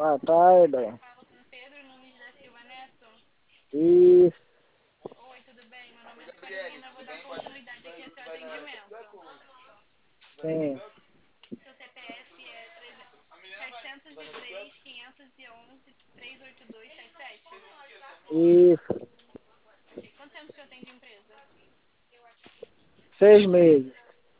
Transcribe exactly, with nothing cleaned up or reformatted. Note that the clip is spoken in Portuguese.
Boa tarde. Fala com Pedro Nunes da Silva Neto. Isso, Oi, tudo bem? Meu nome é Carolina, vou dar continuidade aqui ao seu atendimento. sim, Seu C P F é setecentos e três, quinhentos e onze, trezentos e oitenta e dois, setenta e sete? isso. Ok. Quanto tempo que eu tenho de empresa? Seis meses.